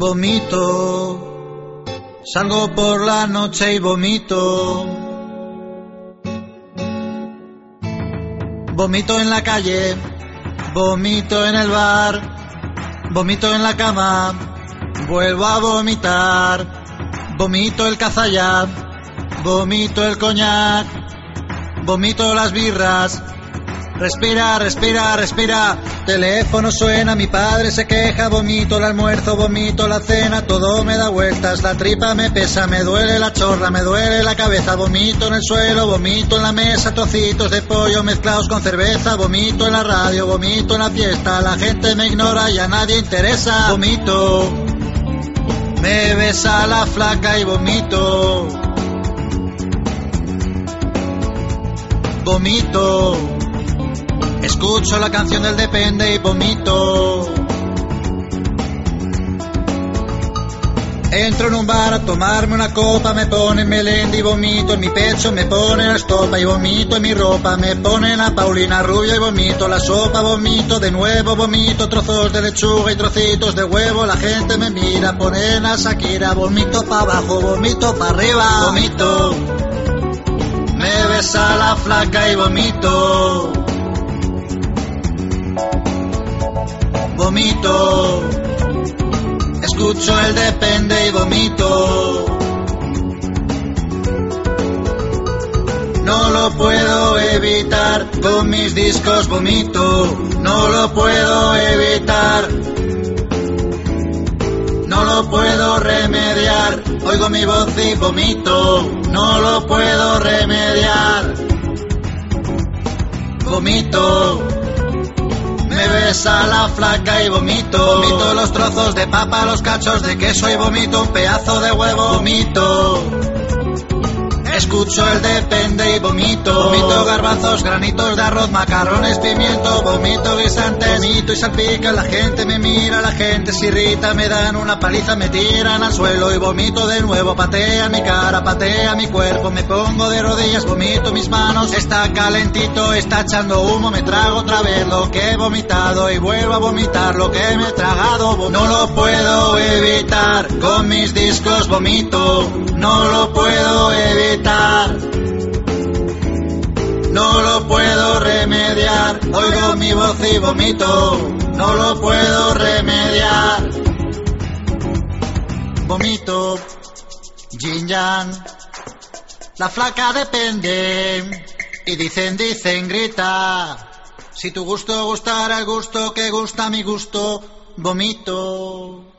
Vomito, salgo por la noche y vomito. Vomito en la calle, vomito en el bar, vomito en la cama, vuelvo a vomitar. Vomito el cazalla, vomito el coñac, vomito las birras. Respira, respira, respira. Teléfono suena, mi padre se queja. Vomito el almuerzo, vomito la cena. Todo me da vueltas, la tripa me pesa. Me duele la chorra, me duele la cabeza. Vomito en el suelo, vomito en la mesa. Trocitos de pollo mezclados con cerveza. Vomito en la radio, vomito en la fiesta. La gente me ignora y a nadie interesa. Vomito, me besa la flaca y vomito. Vomito, escucho la canción del Depende y vomito. Entro en un bar a tomarme una copa, me ponen Melendi y vomito. En mi pecho me ponen la estopa y vomito en mi ropa. Me ponen a Paulina Rubio y vomito la sopa, vomito de nuevo, vomito trozos de lechuga y trocitos de huevo. La gente me mira, ponen a Shakira, vomito pa' abajo, vomito pa' arriba. Vomito, me besa la flaca y vomito. Vomito, escucho el Depende y vomito. No lo puedo evitar, con mis discos vomito. No lo puedo evitar, no lo puedo remediar. Oigo mi voz y vomito. No lo puedo remediar. Vomito, me besa la flaca y vomito. Vomito los trozos de papa, los cachos de queso y vomito un pedazo de huevo. Vomito, escucho el Depende y vomito. Vomito garbanzos, granitos de arroz, macarrones, pimiento. Vomito guisantes, vomito y salpica. La gente me mira, la gente se irrita. Me dan una paliza, me tiran al suelo y vomito de nuevo. Patea mi cara, patea mi cuerpo. Me pongo de rodillas, vomito mis manos. Está calentito, está echando humo. Me trago otra vez lo que he vomitado y vuelvo a vomitar lo que me he tragado. No lo puedo evitar, con mis discos vomito. No lo puedo evitar, no lo puedo remediar. Oigo mi voz y vomito. No lo puedo remediar. Vomito, yin yang. La flaca depende. Y dicen, grita. Si tu gusto gustara el gusto que gusta mi gusto, vomito.